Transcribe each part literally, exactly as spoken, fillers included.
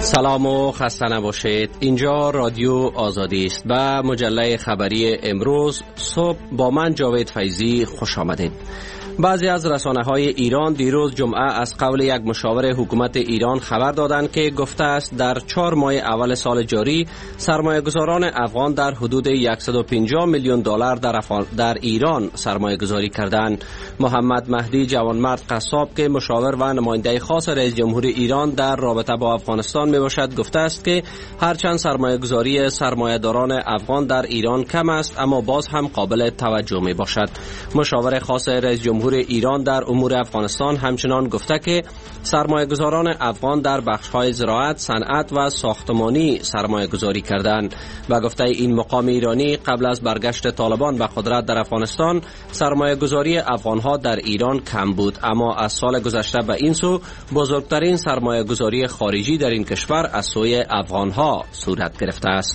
سلام و خسته نباشید. اینجا رادیو آزادی است و مجله خبری امروز صبح با من جاوید فیضی خوش آمدید. بعضی از رسانه‌های ایران دیروز جمعه از قول یک مشاور حکومت ایران خبر دادند که گفته است در چهار ماه اول سال جاری سرمایه‌گذاران افغان در حدود صد و پنجاه میلیون دلار در, در ایران سرمایه‌گذاری کردند. محمد مهدی جوانمرد قصاب که مشاور و نماینده خاص رئیس جمهور ایران در رابطه با افغانستان میباشد گفته است که هرچند سرمایه‌گذاری سرمایه‌داران افغان در ایران کم است اما باز هم قابل توجه میباشد. مشاور خاص رئیس جمهور ایران در امور افغانستان همچنان گفته که سرمایه‌گذاران افغان در بخش‌های زراعت، صنعت و ساختمانی سرمایه‌گذاری کردند و گفته این مقام ایرانی قبل از برگشت طالبان به قدرت در افغانستان سرمایه‌گذاری افغان‌ها در ایران کم بود، اما از سال گذشته به این سو بزرگترین سرمایه‌گذاری خارجی در این کشور از سوی افغان‌ها صورت گرفته است.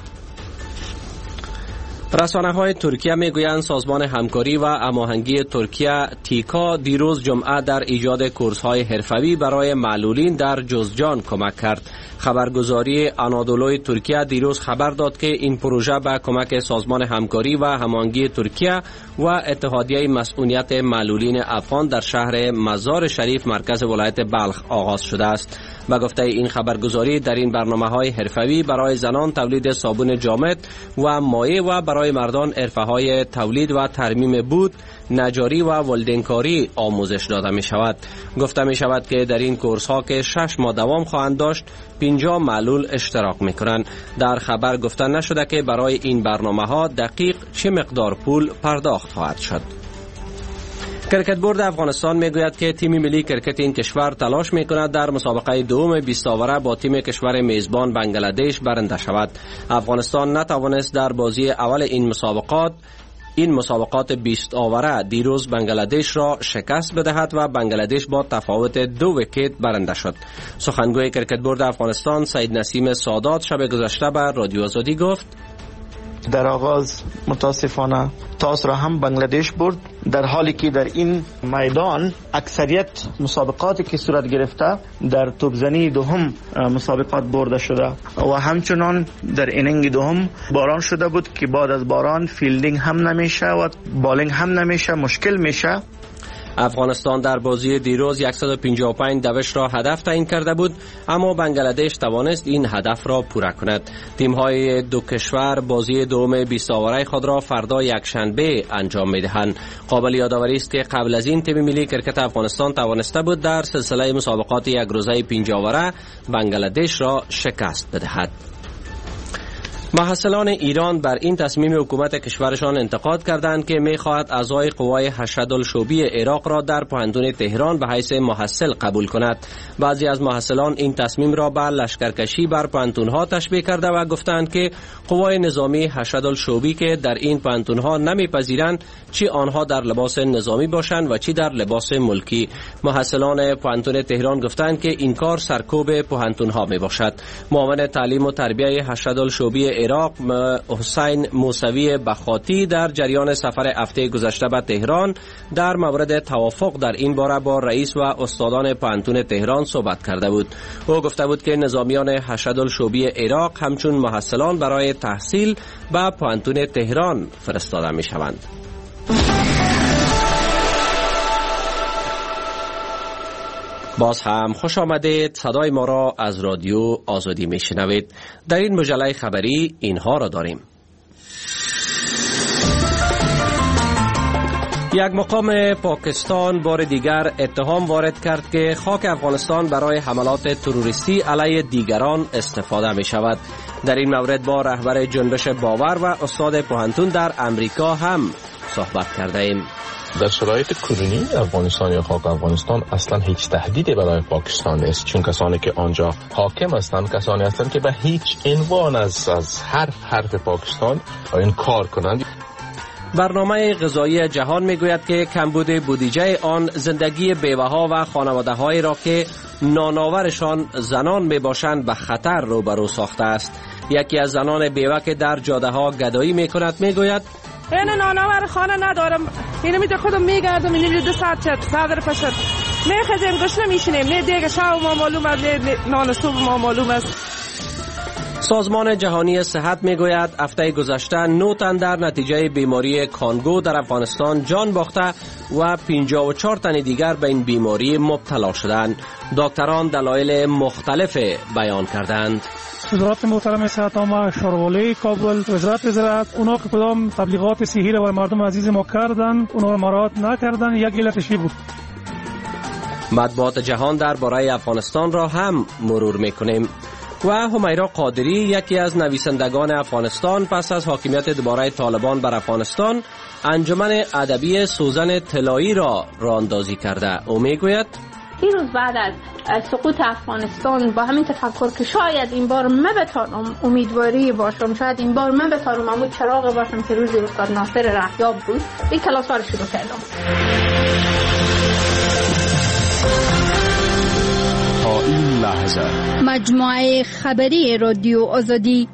رسانه‌های ترکیه میگویند سازمان همکاری و هماهنگی ترکیه تیکا دیروز جمعه در ایجاد کورس‌های حرفه‌ای برای معلولین در جوزجان کمک کرد. خبرگزاری آنادولوی ترکیه دیروز خبر داد که این پروژه به کمک سازمان همکاری و هماهنگی ترکیه و اتحادیه مسئولیت معلولین افغان در شهر مزار شریف مرکز ولایت بلخ آغاز شده است. و گفته این خبرگزاری در این برنامه‌های حرفه‌ای برای زنان تولید صابون جامد و مایع و برای مردان حرفه‌های تولید و ترمیم بود، نجاری و ولدینگکاری آموزش داده می شود. گفته می شود که در این کورس ها که شش ماه دوام خواهند داشت پنجاه معلول اشتراک می کنند. در خبر گفته نشده که برای این برنامه ها دقیق چه مقدار پول پرداخت خواهد شد. کرکت بورد افغانستان میگوید که تیم ملی کرکت این کشور تلاش میکند در مسابقه دوم بیست آوره با تیم کشور میزبان بنگلادش برنده شود. افغانستان نتوانست در بازی اول این مسابقات این مسابقات بیست آوره دیروز بنگلادش را شکست بدهد و بنگلادش با تفاوت دو ویکت برنده شد. سخنگوی کرکت بورد افغانستان سید نسیم سادات شب گذشته به رادیو آزادی گفت در آغاز متاسفانه تاس را هم بنگلادش برد، در حالی که در این میدان اکثریت مسابقاتی که صورت گرفته در توپزنی دوم مسابقات برده شده و همچنان در اینینگ دوم باران شده بود که بعد از باران فیلدینگ هم نمیشه و بالینگ هم نمیشه، مشکل میشه. افغانستان در بازی دیروز صد و پنجاه و پنج دوش را هدف تعیین کرده بود اما بنگلادش توانست این هدف را پوره کند. تیم‌های دو کشور بازی دوم بیست آوره خود را فردا یکشنبه انجام می‌دهند. قابل یادآوری است که قبل از این تیم ملی کرکت افغانستان توانسته بود در سلسله مسابقات یک روزه پنجاه آوره بنگلادش را شکست بدهد. محصلان ایران بر این تصمیم حکومت کشورشان انتقاد کردند که می‌خواهد اعضای قوای هشت‌الشعبی عراق را در پوهنتون تهران به حیث محصل قبول کند. بعضی از محصلان این تصمیم را به لشکرکشی بر پوهنتون‌ها تشبیه کرده و گفتند که قوای نظامی هشت‌الشعبی که در این پوهنتون‌ها نمی‌پذیرند چی آنها در لباس نظامی باشند و چی در لباس ملکی. محصلان پوهنتون تهران گفتند که این کار سرکوب پوهنتون‌ها میباشد. معاون تعلیم و تربیت هشت‌الشعبی عراق حسین موسوی بخاطی در جریان سفر هفته گذشته به تهران در مورد توافق در این باره با رئیس و استادان پوهنتون تهران صحبت کرده بود. او گفته بود که نظامیان هشت‌الشعبی عراق همچون محصلان برای تحصیل به پوهنتون تهران فرستاده می شوند. باز هم خوش آمدید. صدای ما را از رادیو آزادی می شنوید. در این مجله خبری اینها را داریم. یک مقام پاکستان بار دیگر اتهام وارد کرد که خاک افغانستان برای حملات تروریستی علیه دیگران استفاده می شود. در این مورد با رهبر جنبش باور و استاد پوهنتون در امریکا هم صحبت کرده ایم. در شرایط کنونی افغانستان یا خاک افغانستان اصلا هیچ تهدیدی برای پاکستان نیست، چون کسانی که آنجا حاکم هستند کسانی هستند که به هیچ عنوان از از حرف حرف پاکستان این کار کنند. برنامه غذایی جهان میگوید که کمبود بودجه آن زندگی بیوه‌ها و خانواده‌هایی را که نانآورشان زنان میباشند به خطر روبرو ساخته است. یکی از زنان بیوه که در جاده‌ها گدایی میکند میگوید این نانآور خانه ندارم، اینو میده خودم میگردم، اینو دو ساعت چت صدر پشت میخزیم گوش نمیشینیم، نه دیگه شاو ما معلوم است، نه نان صبح ما معلوم است. سازمان جهانی صحت میگوید هفته گذشته نه تن در نتیجه بیماری کانگو در افغانستان جان باخته و پنجاه و چهار تن دیگر به این بیماری مبتلا شدند. دکتران دلایل مختلف بیان کردند. وزارت محترم صحت عامه شاروالی کابل، وزارت زراعت، اونا که کدام تبلیغات صحی را برای مردم عزیز ما کردند اونا را مراعات نکردند، یک علتش بود. مطبوعات جهان درباره افغانستان را هم مرور میکنیم. و همیرا قادری، یکی از نویسندگان افغانستان، پس از حاکمیت دوباره طالبان بر افغانستان انجمن ادبی سوزن طلایی را راهاندازی کرده. او میگوید این روز بعد از سقوط افغانستان با همین تفکر که شاید این بار من بتانم امیدواری باشم، شاید این بار من بتانم همون چراغ باشم که روزی استاد ناصر رهیاب بود، این کلاس ها رو شروع کردم. تا این لحظه مجموعه خبری رادیو آزادی.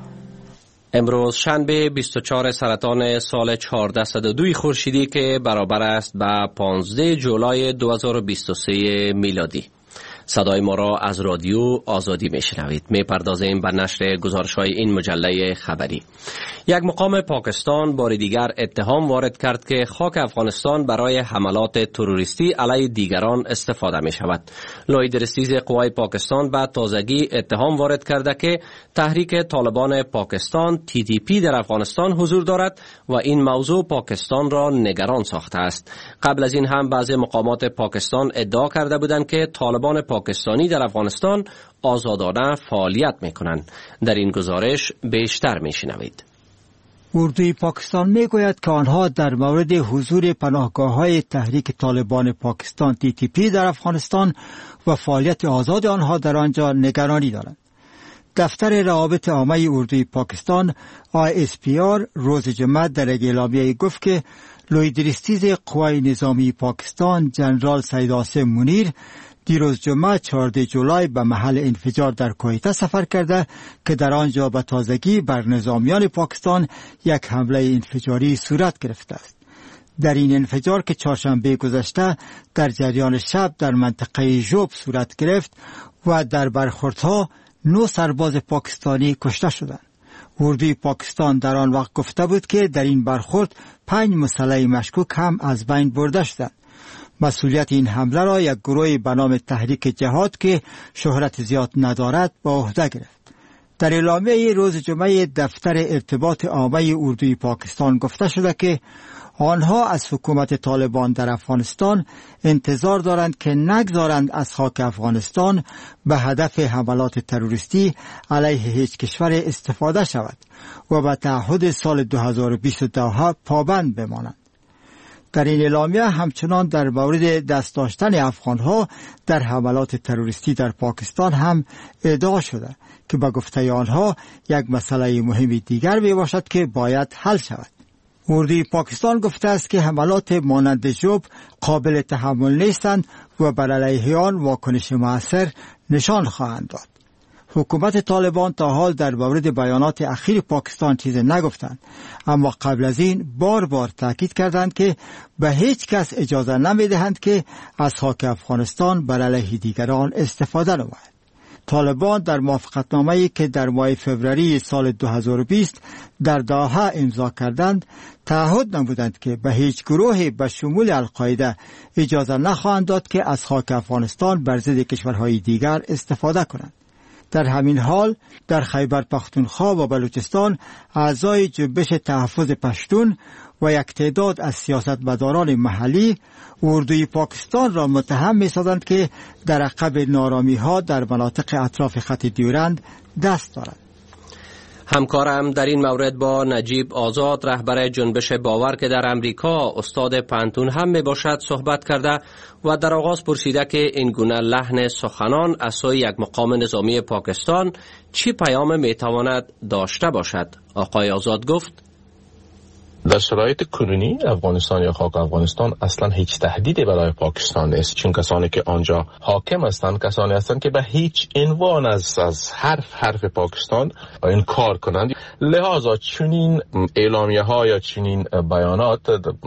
امروز شنبه بیست و چهار سرطان سال چهارصد و دو خورشیدی که برابر است با پانزده جولای دو هزار و بیست و سه میلادی. صدای ما را از رادیو آزادی میشنوید. میپردازیم به نشر گزارش‌های این مجله خبری. یک مقام پاکستان بار دیگر اتهام وارد کرد که خاک افغانستان برای حملات تروریستی علیه دیگران استفاده می شود. لوی رئیس قوای پاکستان به تازگی اتهام وارد کرده که تحریک طالبان پاکستان تی تی پی در افغانستان حضور دارد و این موضوع پاکستان را نگران ساخته است. قبل از این هم بعضی مقامات پاکستان ادعا کرده بودند که طالبان پاکستانی در افغانستان آزادانه فعالیت می کنند. در این گزارش بیشتر می شنوید. اردوی پاکستان می گوید که آنها در مورد حضور پناهگاه‌های تحریک طالبان پاکستان تی تی پی در افغانستان و فعالیت آزاد آنها در آنجا نگرانی دارند. دفتر روابط عامه اردوی پاکستان آی اس پی آر روز جمعه در یک اعلامیه گفت که لویدریستیز قوای نظامی پاکستان جنرال سید عاصم منیر دیروز جمعه چهاردهم جولای به محل انفجار در کویته سفر کرده که در آنجا به تازگی بر نظامیان پاکستان یک حمله انفجاری صورت گرفته است. در این انفجار که چهارشنبه گذشته در جریان شب در منطقه ژوب صورت گرفت و در برخوردها نه سرباز پاکستانی کشته شدند. اردوی پاکستان در آن وقت گفته بود که در این برخورد پنج مسلح مشکوک هم از بین برده شدند. مسئولیت این حمله را یک گروه به نام تحریک جهاد که شهرت زیاد ندارد به عهده گرفت. در اعلامیه روز جمعه دفتر ارتباط عامه اردوی پاکستان گفته شده که آنها از حکومت طالبان در افغانستان انتظار دارند که نگذارند از خاک افغانستان به هدف حملات تروریستی علیه هیچ کشور استفاده شود و به تعهد سال دو هزار و بیست و دو پابند بمانند. در این اعلامیه همچنان در مورد دست داشتن افغانها در حملات تروریستی در پاکستان هم ادعا شده که به گفته آنها یک مسئله مهم دیگر می باشد که باید حل شود. اردوی پاکستان گفته است که حملات مانند ژوب قابل تحمل نیستند و بر علیه آن واکنش مؤثر نشان خواهند داد. حکومت طالبان تا حال در مورد بیانات اخیر پاکستان چیز نگفتند، اما قبل از این بار بار تاکید کردند که به هیچ کس اجازه نمیدهند که از خاک افغانستان بر علیه دیگران استفاده نماید. طالبان در موافقتنامه‌ای که در ماه فوریه سال دو هزار و بیست در دوحه امضا کردند تعهد نمودند که به هیچ گروهی به شمول القاعده اجازه نخواهند داد که از خاک افغانستان بر ضد کشورهای دیگر استفاده کنند. در همین حال در خیبر پختونخوا و بلوچستان اعضای جنبش تحفظ پشتون و یک تعداد از سیاستمداران محلی اردوی پاکستان را متهم می‌سازند که در عقب نارامی‌ها در مناطق اطراف خط دیورند دست دارند. همکارم در این مورد با نجیب آزاد رهبر جنبش باور که در امریکا استاد پانتون هم می باشد صحبت کرده و در آغاز پرسیده که این گونه لحن سخنان از سوی یک مقام نظامی پاکستان چی پیام می تواند داشته باشد. آقای آزاد گفت در شرایط کنونی افغانستان یا خاک افغانستان اصلا هیچ تهدیدی برای پاکستان نیست، چون کسانی که آنجا حاکم هستند کسانی هستند که به هیچ عنوان از از حرف حرف پاکستان انکار کنند. لذا چنین اعلامیه ها یا چنین بیانات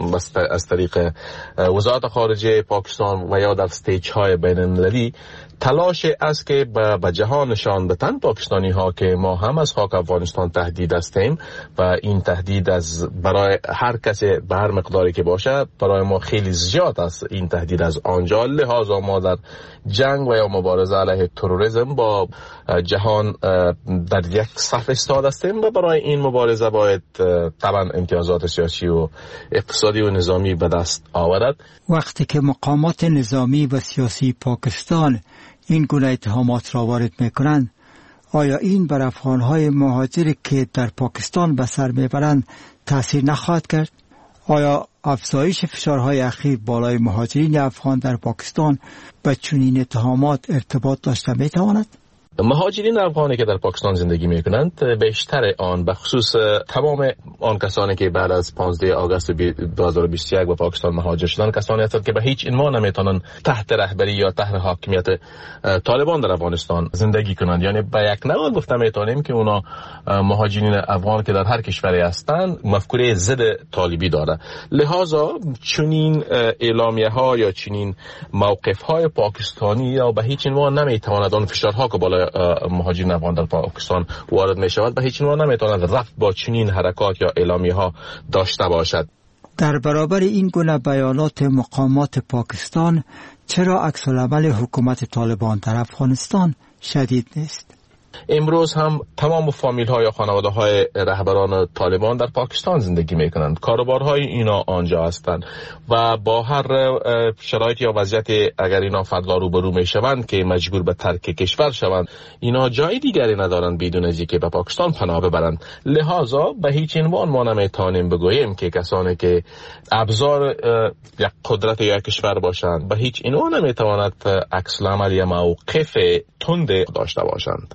از طریق وزارت خارجه پاکستان و یا در استیج های بین المللی تلاش است که به جهان نشان بدن پاکستانی ها که ما هم از خاک افغانستان تهدید هستیم و این تهدید از برای هر کسی به هر مقداری که باشه برای ما خیلی زیاد است این تهدید از آنجا. لذا ما در جنگ و یا مبارزه علیه تروریسم با جهان در یک صف ایستاده هستیم و برای این مبارزه باید طبعا امتیازات سیاسی و اقتصادی و نظامی به دست آورد. وقتی که مقامات نظامی و سیاسی پاکستان این گونه اتهامات را وارد میکنند، آیا این بر افغانهای مهاجری که در پاکستان به سر میبرند تأثیر نخواهد کرد؟ آیا افزایش فشارهای اخیر بالای مهاجرین افغان در پاکستان به چنین اتهامات ارتباط داشته میتواند؟ مهاجرین افغانی که در پاکستان زندگی میکنند بیشتر آن به خصوص تمام آن کسانی که بعد از پانزده آگوست دو هزار و بیست و یک به پاکستان مهاجر شدند کسانی هستند که به هیچ عنوان نمیتونن تحت رهبری یا تحت حاکمیت طالبان در افغانستان زندگی کنند. یعنی به یک نوع گفته میتونیم که اونا مهاجرین افغان که در هر کشوری هستند مفکوره ضد طالبی داره. لذا چنین اعلامیه ها یا چنین موقف های پاکستانی یا به هیچ عنوان نمیتواند آن فشارها که بالای مهاجرین افغان در پاکستان وارد می شود به هیچ عنوان نمیتواند رفت با چنین حرکات یا اعلامیه ها داشته باشد. در برابر این گونه بیانات مقامات پاکستان چرا عکس العمل حکومت طالبان در افغانستان شدید نیست؟ امروز هم تمام فامیل ها یا خانواده های رهبران طالبان در پاکستان زندگی میکنند. کاروبارهای اینا آنجا هستند و با هر شرایط یا وضعیت اگر اینا فردا روبرو میشوند که مجبور به ترک کشور شوند اینا جای دیگری ندارند بدون از اینکه به پاکستان پناه ببرند. لذا به هیچ عنوان ما نمیتونیم بگوییم که کسانی که ابزار یک قدرت یا کشور باشند به هیچ عنوان نمیتواند عکس العمل یا موقف تند داشته باشند.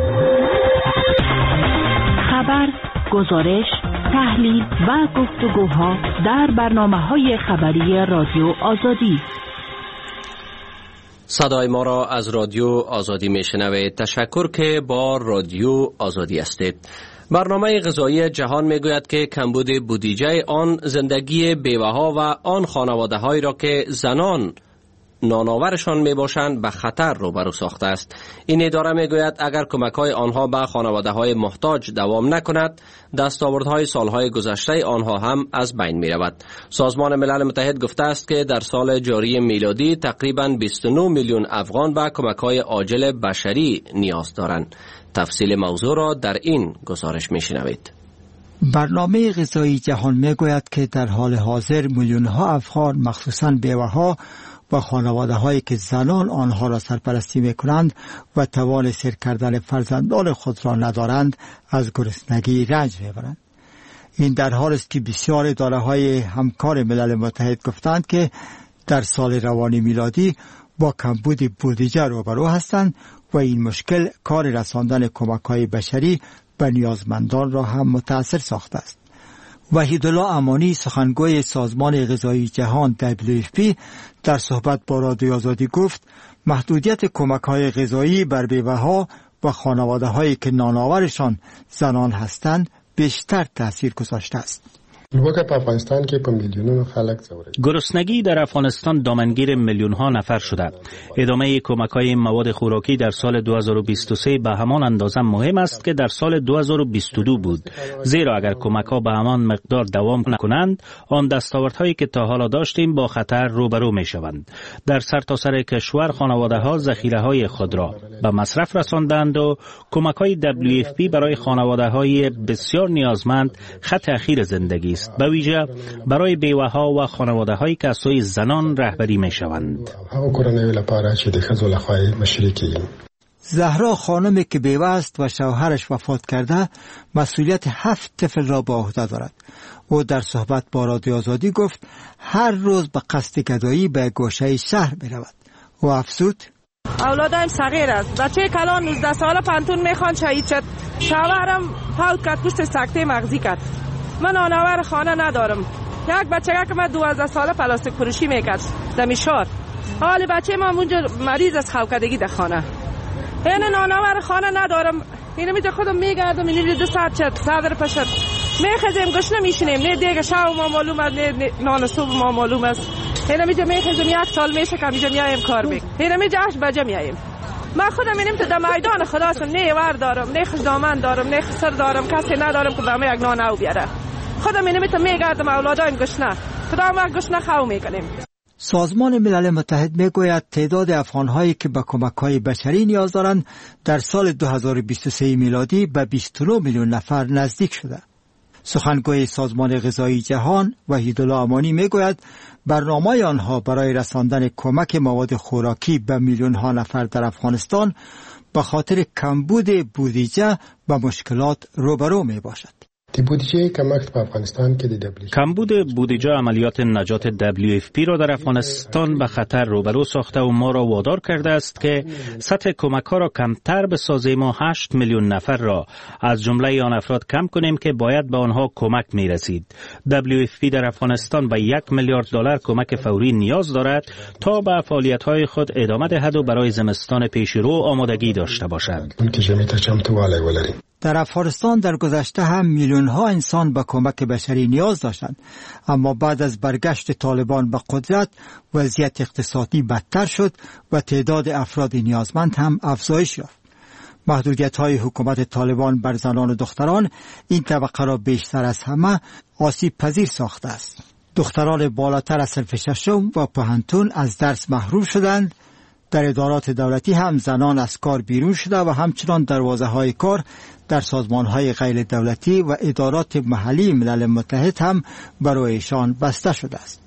خبر، گزارش، تحلیل و گفتگوها در برنامه‌های خبری رادیو آزادی. صدای ما را از رادیو آزادی میشنوید. تشکر که با رادیو آزادی هستید. برنامه غذایی جهان میگوید که کمبود بودجه آن زندگی بیوه‌ها و آن خانواده‌هایی را که زنان نانآورشان می باشند به خطر روبرو ساخته است. این اداره می گوید اگر کمک‌های آنها به خانواده‌های محتاج دوام نکند، دستاوردهای سالهای گذشته آنها هم از بین می رود. سازمان ملل متحد گفته است که در سال جاری میلادی تقریباً بیست و نه میلیون افغان به کمک‌های عاجل بشری نیاز دارند. تفصیل موضوع را در این گزارش می شنوید. برنامه غذایی جهان می گوید که در حال حاضر میلیون‌ها افغان مخصوصاً بیوه‌ها و خانواده هایی که زنان آنها را سرپرستی می کنند و توان سیر کردن فرزندان خود را ندارند از گرسنگی رنج می برند. این در حال است که بسیار اداره های همکار ملل متحد گفتند که در سال روانی میلادی با کمبود بودجه روبرو هستند و این مشکل کار رساندن کمک های بشری به نیازمندان را هم متاثر ساخته است. وحیدالله امانی سخنگوی سازمان غذایی جهان دبلیو اف پی در صحبت با رادیو آزادی گفت محدودیت کمک‌های غذایی بر بیوه‌ها و خانواده‌هایی که نانآورشان زنان هستند بیشتر تاثیر گذاشته است. گرسنگی در افغانستان دامنگیر میلیون ها نفر شده. ادامه کمک های مواد خوراکی در سال دو هزار و بیست و سه به همان اندازه مهم است که در سال دو هزار و بیست و دو بود، زیرا اگر کمک ها به همان مقدار دوام نکنند آن دستاوردهایی که تا حالا داشتیم با خطر روبرو می شوند. در سرتاسر کشور خانواده ها ذخیره های خود را به مصرف رساندند و کمک های دبلیو اف پی برای خانواده های بسیار نیازمند خط اخیر زندگی است، به ویژه برای بیوه‌ها و خانواده‌هایی که از سوی زنان رهبری می‌شوند. زهرا خانمی که بیوه است و شوهرش وفات کرده مسئولیت هفت طفل را به عهده دارد. او در صحبت با رادیو آزادی گفت هر روز به قصد گدایی به گوشه شهر می‌رود. و افزود اولادم صغیر است. بچه کلان نوزده ساله پانتون میخوان شهید شد. شوهرم فوت کرد، پشت سکته مغزی کرد. من نانآور خانه ندارم. یک بچه که من دوازده ساله پلاستیک فروشی میکرد دمیشار. حال بچه ما اونجا مریض از خوابیدگی در خانه. این نانآور خانه ندارم. این میگه خودم میگردم این دو ساعت چه صدر پشت میخزیم گوش نمیشینیم. نه دیگه شب ما معلوم است، نه نان صبح ما معلوم است. این میگه میخزیم یک سال میشه که میگه میایم کار میک. این میگه اش بجا میایم. من خودم اینم تو در میدان خداست نه ور دارم، نه خدامن دارم، نه خسر دارم، کسی ندارم که به من یک نان او بیاره. خودم اینم تو میگردم اولادایم گوش نه. خدا ما گوش نه خو میکنیم. سازمان ملل متحد میگوید تعداد افغان‌هایی که به کمک‌های بشری نیاز دارند در سال دو هزار و بیست و سه میلادی به بیست و نه میلیون نفر نزدیک شده. سخنگوی سازمان غذایی جهان وحیدالله امانی میگوید برنامه آنها برای رساندن کمک مواد خوراکی به میلیون‌ها نفر در افغانستان به خاطر کمبود بودجه با مشکلات روبرو میباشد. بودجه کمک به افغانستان که دبلیو کمبود بودجه عملیات نجات دبلیو اف پی را در افغانستان به خطر روبرو ساخته و ما را وادار کرده است که سطح کمک ها را کمتر بسازیم و هشت میلیون نفر را از جمله آن افراد کم کنیم که باید به آنها کمک می رسید. دبلیو اف پی در افغانستان به یک میلیارد دلار کمک فوری نیاز دارد تا به فعالیت های خود ادامه دهد و برای زمستان پیشرو آمادگی داشته باشد. در افغانستان در گذشته هم میلیون ها انسان به کمک بشری نیاز داشتند، اما بعد از برگشت طالبان به قدرت وضعیت اقتصادی بدتر شد و تعداد افراد نیازمند هم افزایش یافت. محدودیت های حکومت طالبان بر زنان و دختران این طبقه را بیشتر از همه آسیب پذیر ساخته است. دختران بالاتر از صنف ششم و پوهنتون از درس محروم شدند. در ادارات دولتی هم زنان از کار بیرون شده و همچنان دروازه های کار در سازمان های غیر دولتی و ادارات محلی ملل متحد هم برایشان بسته شده است.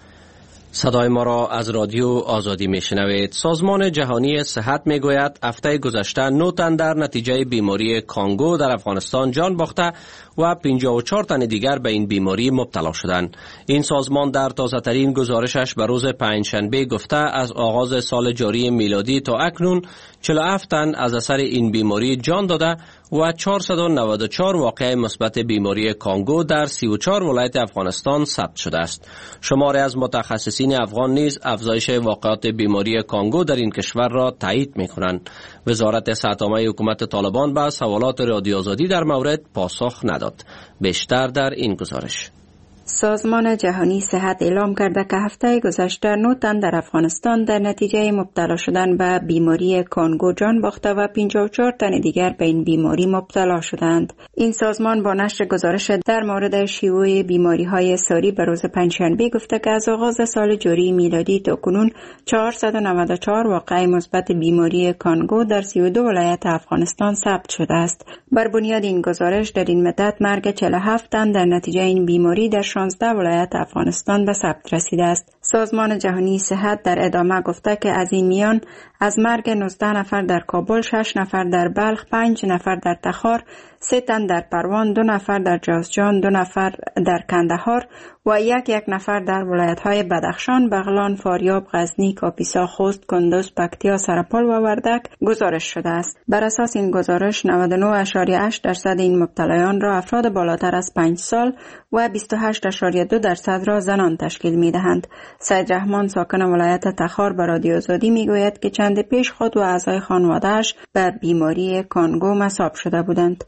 صدای ما را از رادیو آزادی میشنوید. سازمان جهانی صحت میگوید هفته گذشته نه تن در نتیجه بیماری کانگو در افغانستان جان باخته و پنجاه و چهار تن دیگر به این بیماری مبتلا شدند. این سازمان در تازه ترین گزارشش به روز پنجشنبه گفته از آغاز سال جاری میلادی تا اکنون چهل و هفت تن از اثر این بیماری جان داده و چهارصد و نود و چهار واقعه مثبت بیماری کانگو در سی و چهار ولایت افغانستان ثبت شده است. شماری از متخصصین افغان نیز افزایش واقعات بیماری کانگو در این کشور را تایید می‌کنند. وزارت صحت‌عامه حکومت طالبان به سوالات رادیو آزادی در مورد پاسخ نداد. بیشتر در این گزارش. سازمان جهانی صحت اعلام کرده که هفته گذشته نه تن در افغانستان در نتیجه مبتلا شدن به بیماری کانگو جان باخته و پنجاه و چهار تن دیگر به این بیماری مبتلا شدند. این سازمان با نشر گزارش در مورد شیوع بیماری‌های ساری به روز پنجشنبه گفته که از آغاز سال جاری میلادی تا کنون چهارصد و نود و چهار واقعه مثبت بیماری کانگو در سی و دو ولایت افغانستان ثبت شده است. بر بنیاد این گزارش در این مدت مرگ چهل و هفت تن در نتیجه این بیماری در شانزده ولایت افغانستان به ثبت رسیده است. سازمان جهانی صحت در ادامه گفته که از این میان از مرگ نوزده نفر در کابل، شش نفر در بلخ، پنج نفر در تخار، سه تن در پروان، دو نفر در جوزجان، دو نفر در کندهار و یک یک نفر در ولایت‌های بدخشان، بغلان، فاریاب، غزنی، کاپیسا، خوست، کندوز، پکتیا، سرپل و وردک گزارش شده است. بر اساس این گزارش نود و نه اشاری هشت درصد این مبتلایان را افراد بالاتر از پنج سال و بیست و هشت اشاری دو درصد را زنان تشکیل می‌دهند. سید رحمان ساکن ولایت تخار به رادیو آزادی می‌گوید که چند پیش خود و اعضای خانواده‌اش به بیماری کانگو مصاب شده بودند.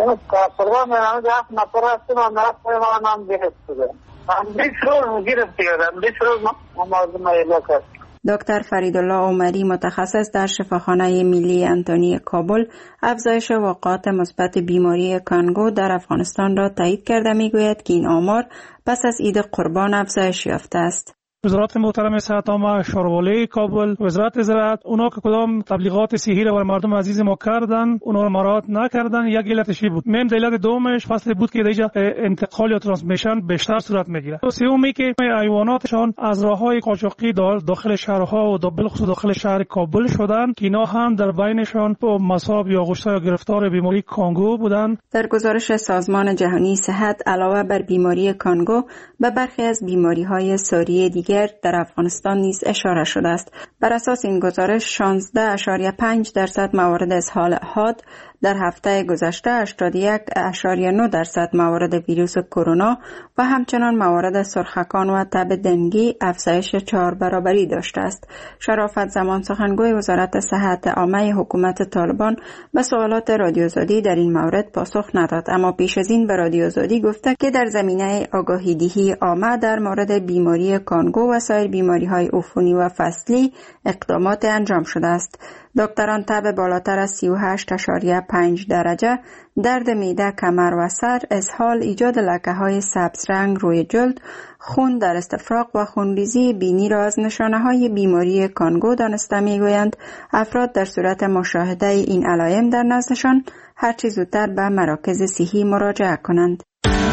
دکتر فریدالله عمری متخصص در شفاخانه ملی انتونی کابل افزایش واقعات مثبت بیماری کانگو در افغانستان را تایید کرده میگوید که این آمار پس از عید قربان افزایش یافته است. وزارت محترم صحت عامه شاروالی کابل، وزارت زراعت، اونا که کدام تبلیغات صحی را بر مردم عزیز ما کردن اونا را مراعات نکردن. یک علتش بود. مهم علت دومش فصل بود که دیگه انتقال یا ترانسمیشن بیشتر صورت میگیره. سومی که حیواناتشان از راههای قاچاقی داخل شهرها و بالخصوص داخل شهر کابل شدن که اینا هم در بینشان با مصاب یا غشا یا گرفتار بیماری کانگو بودند. در گزارش سازمان جهانی صحت علاوه بر بیماری کانگو به برخی از بیماری‌های ساری دیگر در افغانستان نیز اشاره شده است. بر اساس این گزارش شانزده اشاری پنج درصد موارد اسهال حاد در هفته گذشته هشتاد و یک اشاریه نه درصد موارد ویروس کرونا و همچنان موارد سرخکان و تب دنگی افزایش چهار برابری داشته است. شرافت زمان سخنگوی وزارت صحت عامه حکومت طالبان به سوالات رادیو آزادی در این مورد پاسخ نداد، اما پیش از این به رادیو آزادی گفته که در زمینه آگاهی دهی عامه در مورد بیماری کانگو و سایر بیماری‌های عفونی و فصلی اقدامات انجام شده است. دکتران تب بالاتر از سی و هشت اشاریه پنج درجه، درد معده، کمر و سر، اسهال، ایجاد لکه‌های سبز رنگ روی جلد، خون در استفراغ و خونریزی بینی را از نشانه‌های بیماری کانگو دانسته می‌گویند. افراد در صورت مشاهده این علائم در نزدشان هرچه زودتر به مراکز صحی مراجعه کنند.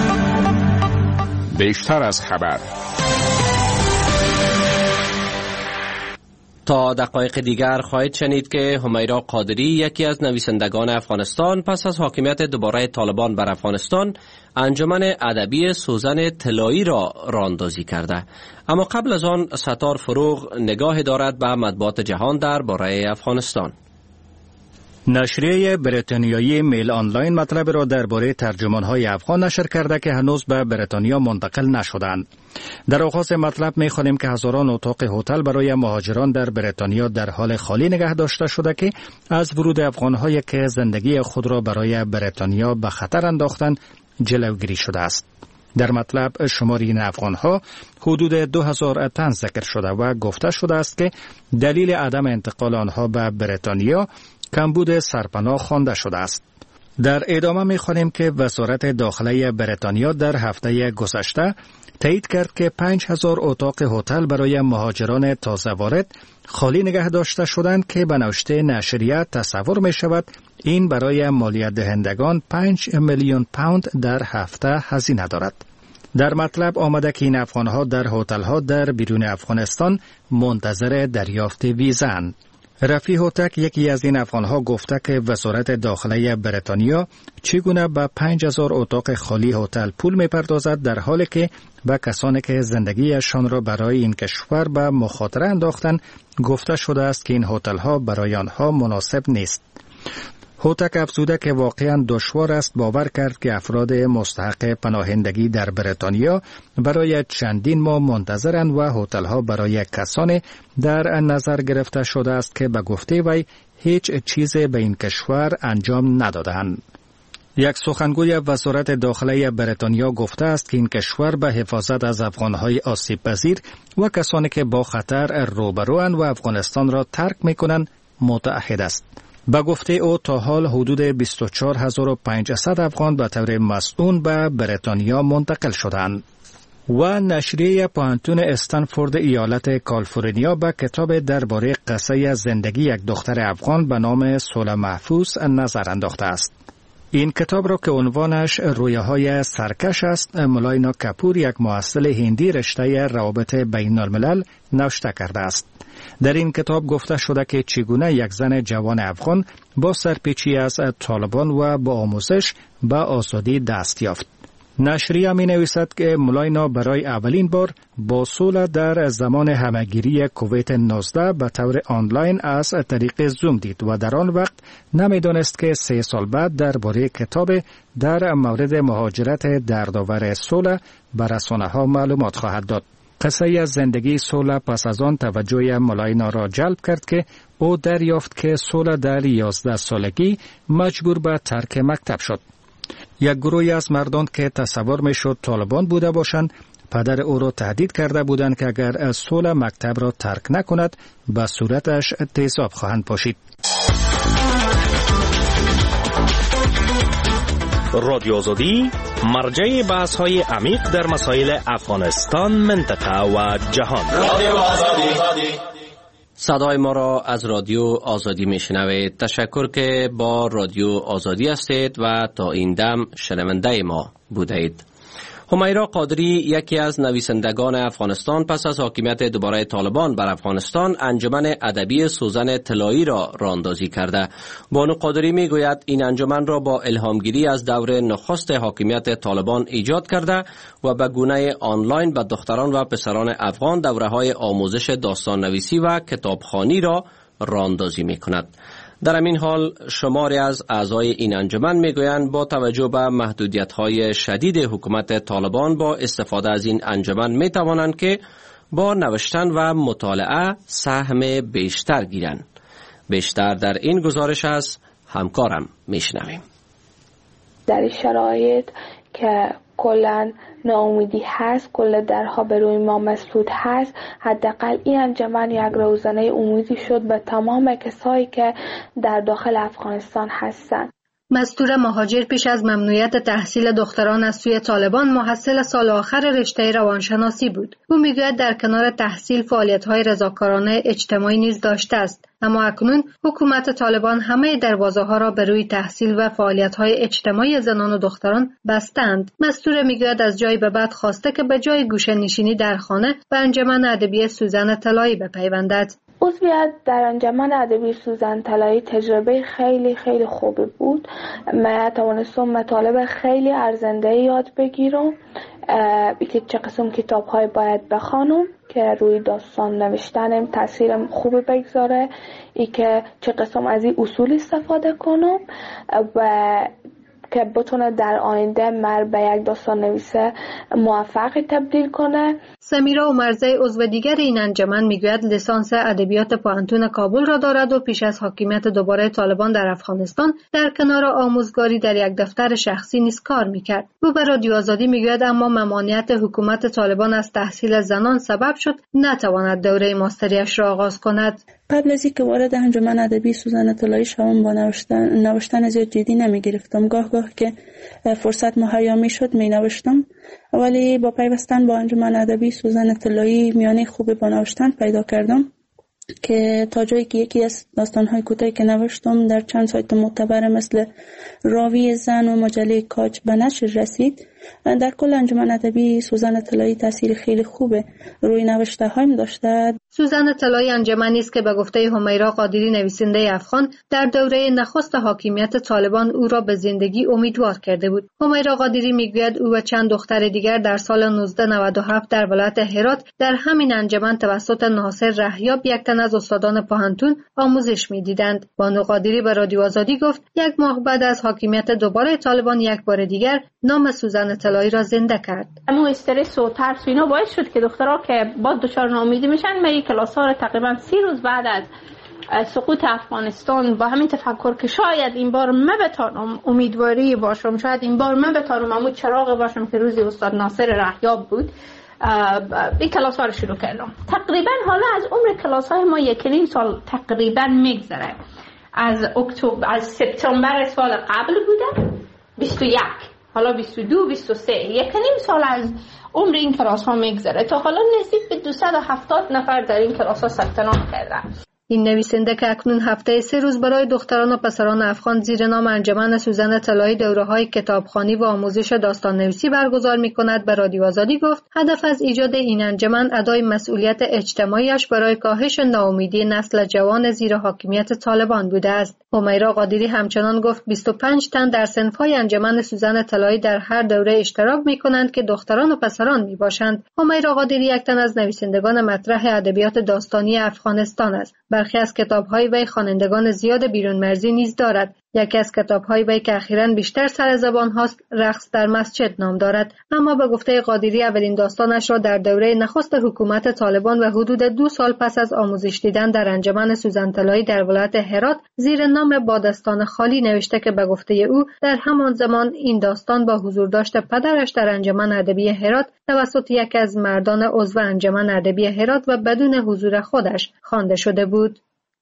بیشتر از خبر. تا دقایق دیگر خواهید شنید که همیرا قادری، یکی از نویسندگان افغانستان، پس از حاکمیت دوباره طالبان بر افغانستان انجمن ادبی سوزن طلایی را راندازی کرده. اما قبل از آن ستار فروغ نگاه دارد به مطبوعات جهان در باره افغانستان. نشریه بریتانیایی میل آنلاین مطلب را درباره ترجمان‌های افغان نشر کرده که هنوز به بریتانیا منتقل نشدند. در آغاز مطلب می‌خوانیم که هزاران اتاق هتل برای مهاجران در بریتانیا در حال خالی نگه داشته شده که از ورود افغان‌هایی که زندگی خود را برای بریتانیا به خطر انداختند جلوگیری شده است. در مطلب شمار این افغان‌ها حدود دو هزار تن ذکر شده و گفته شده است که دلیل عدم انتقال آنها به بریتانیا کمبود سرپناه خوانده شده است. در ادامه می‌خوانیم که وزارت داخله بریتانیا در هفته گذشته تایید کرد که پنج هزار اتاق هتل برای مهاجران تازه وارد خالی نگه داشته شدند که به نوشته نشریه تصور می شود این برای مالیات دهندگان پنج میلیون پوند در هفته هزینه دارد. در مطلب آمده که این افغانها در هتل‌ها در بیرون افغانستان منتظر دریافت ویزاند. رفیع هوتک، یکی از این افغانها، گفته که وزارت داخله بریتانیا چگونه به پنج هزار اتاق خالی هتل پول می‌پردازد در حالی که به کسانی که زندگیشان را برای این کشور به مخاطره انداختند گفته شده است که این هتل‌ها برای آنها مناسب نیست. هوتک افزوده که واقعا دشوار است باور کرد که افراد مستحق پناهندگی در بریتانیا برای چندین ماه منتظرند و هتل‌ها برای کسانی در نظر گرفته شده است که به گفته وی هیچ چیزی به این کشور انجام ندادند. یک سخنگوی وزارت داخله بریتانیا گفته است که این کشور به حفاظت از افغان‌های آسیب پذیر و کسانی که با خطر روبروند و افغانستان را ترک می‌کنند متعهد است. به گفته او تا حال حدود بیست و چهار هزار و پانصد افغان به طور مسئول به بریتانیا منتقل شدند. و نشریه پوهنتون استنفورد ایالت کالیفرنیا به کتاب درباره قصه زندگی یک دختر افغان به نام سولا محفوظ نظر انداخته است. این کتاب را که عنوانش رویاهای سرکش است، مولاینا کپور، یک محصل هندی رشته روابط بین الملل، نوشته کرده است. در این کتاب گفته شده که چگونه یک زن جوان افغان با سرپیچی از طالبان و با آموزش به آزادی دست یافت. نشریه می نویسد که مولاینا برای اولین بار با سولا در زمان همهگیری کووید نوزده به طور آنلاین از طریق زوم دید و در آن وقت نمی دانست که سه سال بعد درباره کتاب در مورد مهاجرت دردآور سولا به رسانه ها معلومات خواهد داد. قصه از زندگی سولا پس از آن توجه مولاینا را جلب کرد که او دریافت که سولا در یازده سالگی مجبور به ترک مکتب شد. یک گروهی از مردان که تصور میشد طالبان بوده باشند پدر او را تهدید کرده بودند که اگر از سولا مکتب را ترک نکند به صورتش تیزاب خواهند پاشید. رادیو آزادی، مرجع بحث های عمیق در مسائل افغانستان، منطقه و جهان. رادیو آزادی. صدای ما را از رادیو آزادی میشنوید. تشکر که با رادیو آزادی هستید و تا این دم شنونده ما بودید. همیرا قادری، یکی از نویسندگان افغانستان، پس از حاکمیت دوباره طالبان بر افغانستان انجمن ادبی سوزن طلایی را راندازی کرده. بانو قادری میگوید این انجمن را با الهامگیری از دور نخست حاکمیت طالبان ایجاد کرده و به گونه آنلاین به دختران و پسران افغان دوره‌های آموزش داستان نویسی و کتابخوانی را راندازی می کند. در همین حال شماری از اعضای این انجمن میگویند با توجه به محدودیت‌های شدید حکومت طالبان با استفاده از این انجمن میتوانند که با نوشتن و مطالعه سهم بیشتر گیرند. بیشتر در این گزارش از همکارم میشنویم. در این شرایط که کلا ناامیدی هست، کل درها به روی ما مسدود هست، حداقل این انجمن یک روزنه امیدی شد به تمام کسایی که در داخل افغانستان هستند. مستور مهاجر پیش از ممنوعیت تحصیل دختران از سوی طالبان محصل سال آخر رشته روانشناسی بود. او میگوید در کنار تحصیل فعالیت‌های رضاکارانه اجتماعی نیز داشته است، اما اکنون حکومت طالبان همه دروازه‌ها را به روی تحصیل و فعالیت‌های اجتماعی زنان و دختران بستند. مستور میگوید از جای به بعد خواسته که به جای گوشه نشینی در خانه به انجمن ادبی سوزن طلایی بپیوندد. عضویت در انجمن ادبی سوزن طلایی تجربه خیلی خیلی خوبی بود. من توانستم مطالب خیلی ارزنده یاد بگیرم، که چه قسم کتاب های باید بخوانم که روی داستان نوشتنم تاثیر خوبی بگذاره، ای که چه قسم از این اصول استفاده کنم و که بتونه در آینده مر به یک داستان نویسه موفقی تبدیل کنه. سمیرا عمرزی عضو دیگر این انجمن میگوید لیسانس ادبیات پوهنتون کابل را دارد و پیش از حاکمیت دوباره طالبان در افغانستان در کنار آموزگاری در یک دفتر شخصی نیز کار میکرد. او به رادیو آزادی میگوید اما ممانعت حکومت طالبان از تحصیل زنان سبب شد نتواند دوره ماستریش را آغاز کند. قبل از اینکه وارد انجمن ادبی سوزن طلایی شوم با نوشتن نوشتن زیاد جدی نمی گرفتم. گاه گاه که فرصت مهیا می شد می نوشتم، ولی با پیوستن با انجمن ادبی سوزن طلایی میانه خوبی با نوشتن پیدا کردم که تا جایی که یکی از داستان‌های کوتاهی که نوشتم در چند سایت معتبر مثل راوی زن و مجله کاج به نشر رسید. در کل انجمن ادبی سوزن طلایی تاثیر خیلی خوبه روی نوشته هایم داشته. سوزن طلایی انجمنی است که به گفته همیرا قادری نویسنده افغان در دوره نخست حاکمیت طالبان او را به زندگی امیدوار کرده بود. همیرا قادری میگوید او و چند دختر دیگر در سال نوزده نود و هفت در ولایت هرات در همین انجمن توسط ناصر رهیاب یک تن از استادان پوهنتون آموزش میدیدند. بانو قادری به رادیو آزادی گفت یک ماه بعد از حاکمیت دوباره طالبان یک بار دیگر نام سوزن طلایی را زنده کرد. اما استرس و ترس اینا باعث شد که دخترها که با دچار ناامیدی میشن می کلاس ها را تقریبا سی روز بعد از سقوط افغانستان با همین تفکر که شاید این بار من بتانم امیدواری باشم، شاید این بار من بتانم عمود چراغ باشم که روزی استاد ناصر رهیاب بود، این کلاس ها رو شروع کردم. تقریبا حالا از عمر کلاس های ما یک نیم سال تقریبا میگذره. از اکتبر از سپتامبر سال قبل بوده بیست و یک، حالا بیست و دو بیست و سه، یک نیم سال از عمر این کلاس ها میگذره. تا حالا نزدیک به دویست و هفتاد نفر در این کلاس ها ثبت نام کردن. این نویسنده که اکنون هفته سه روز برای دختران و پسران افغان زیر نام انجمن سوزن طلایی دوره‌های کتابخوانی و آموزش داستان نویسی برگزار می‌کند به رادیو آزادی گفت هدف از ایجاد این انجمن ادای مسئولیت اجتماعیش برای کاهش ناامیدی نسل جوان زیر حاکمیت طالبان بوده است. همیرا قادری همچنان گفت بیست و پنج تن در صنف‌های انجمن سوزن طلایی در هر دوره اشتراک می‌کنند که دختران و پسران میباشند. همیرا قادری یک تن از نویسندگان مطرح ادبیات داستانی افغانستان است. برخی از کتاب‌های وی خوانندگان زیاد بیرون مرزی نیز دارد. یکی از کتاب‌های وی که اخیراً بیشتر سر زبان هاست رقص در مسجد نام دارد، اما به گفته قادری اولین داستانش را در دوره نخست حکومت طالبان و حدود دو سال پس از آموزش دیدن در انجمن سوزن طلایی در ولایت هرات زیر نام بادستان خالی نوشته که به گفته او در همان زمان این داستان با حضور داشت پدرش در انجمن ادبی هرات توسط یکی از مردان عضو انجمن ادبی هرات و بدون حضور خودش خوانده شده بود.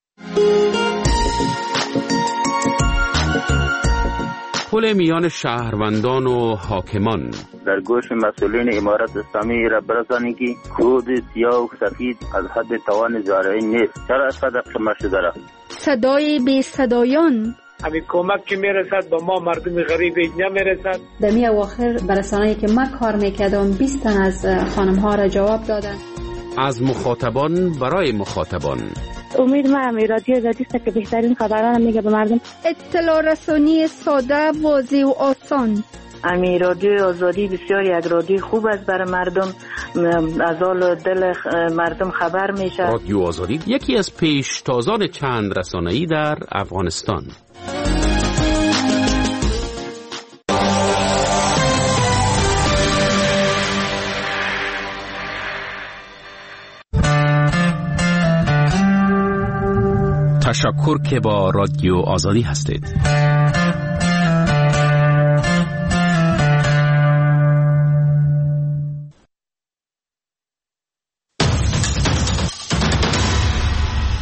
پل میان شهروندان و حاکمان در گوش مسئولین امارت اسلامی را برسانید که کود سیاه و سفید از حد توان زارعین نیست. چرا صدق شما شده را صدای بی صدایان همین کمک که میرسد با ما مردم غریب اینجا میرسد. در می اواخر برسانه‌ای که من کار میکردم بیست تن از خانم ها را جواب دادن. از مخاطبان برای مخاطبان امید من رادیو آزادی است که بهترین خبران میگه به مردم. اطلاع رسانی ساده، واضح و آسان. امی رادیو آزادی بسیار یک رادیو خوب است برای مردم، از حال دل مردم خبر میشه. رادیو آزادی یکی از پیشتازان چند رسانه‌ای در افغانستان. تشکر که با رادیو آزادی هستید.